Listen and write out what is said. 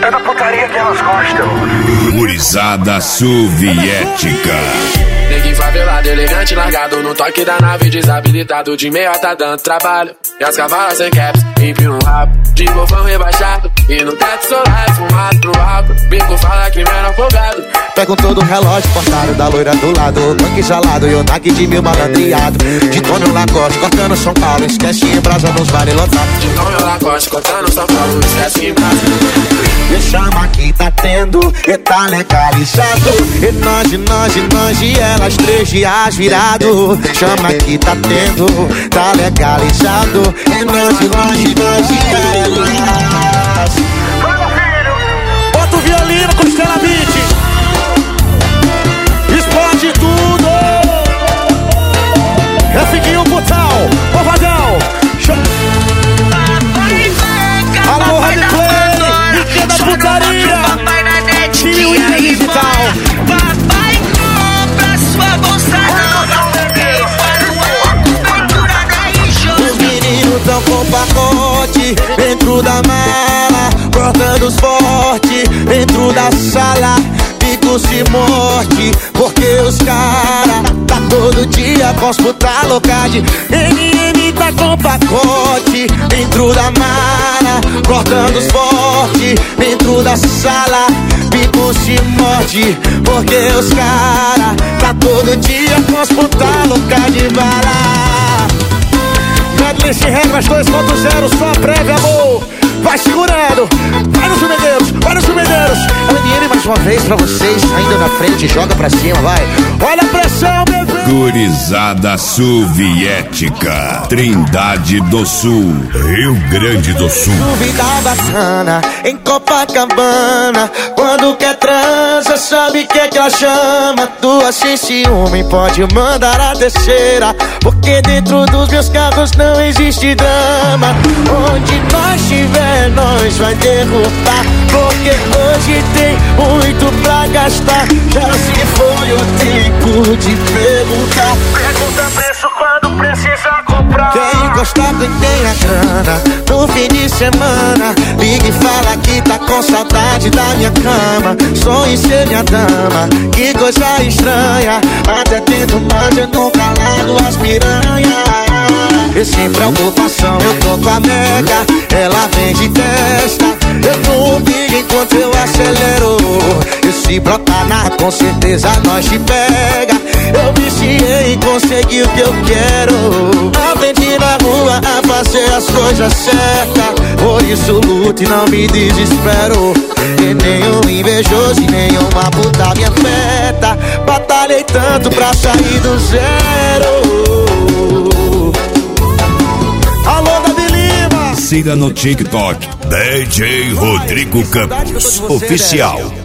É da putaria que elas gostam. Gurizada soviética. Neguinho favelado, elegante, largado no toque da nave, desabilitado de meia tá dando trabalho. E as cavalas sem caps, empina um rabo de bofão rebaixado. E no teto solar é fumado pro alto. Bico fala que menor folgado. Pega todo o relógio portário da loira do lado, tanque gelado e o nag de mil malandreado. De Tônio Lacoste, cortando São Paulo, esquece em brasa nos bares lotados. De Tônio Lacoste, cortando São Paulo, esquece em brasa. E chama que tá tendo, e tá legalizado. E nós e elas 3 dias virado. Chama que tá tendo, tá legalizado. E nós e elas. Bota o violino com Stella Beat. Explode tudo. É Figuinho Brutal, Porradão. Alô, Radplay, Liga da Putaria, Time Winner Digital. Papai compra sua bolsa nova. Os meninos tão com pacote dentro da mala, cortando os fortes dentro da sala. Picos de morte, porque os cara tá todo dia com os puta loucade. NM tá com pacote dentro da mala, cortando os fortes dentro da sala. Picos de morte, porque os cara tá todo dia com os puta loucade. Bala Medley sem regras 2.0, só prévia, amor. Vai segurando, vai nos sumideiros, vai nos sumideiros. LNM mais uma vez pra vocês, ainda na frente, joga pra cima, vai. Olha a pressão, bebê. Gurizada soviética. Trindade do Sul, Rio Grande do Sul. Dúvida bacana, em Copacabana. Quando quer transa, sabe que é que ela chama. Tua sem ciúme, pode mandar a terceira, porque dentro dos meus carros não existe drama. Onde nós estiver, nós vai derrubar, porque hoje tem muito pra gastar. Já se foi o tempo de perguntar. Pergunta preço quando precisa comprar. Quer encostar quem tem a grana no fim de semana. Liga e fala que tá com saudade da minha cama. Sonho em ser minha dama, que coisa estranha. Até tento, mas eu nunca largo as piranhas. E sem preocupação eu tô com a Mega, ela vem de testa. Eu não ligo enquanto eu acelero. E se brotar na, com certeza nós te pega. Eu viciei em conseguir o que eu quero. Aprendi na rua a fazer as coisas certas. Por isso luto e não me desespero. E nenhum invejoso e nenhuma puta me afeta. Batalhei tanto pra sair do zero. Alô, Davi Lima. Siga no TikTok DJ Rodrigo Campos Oficial.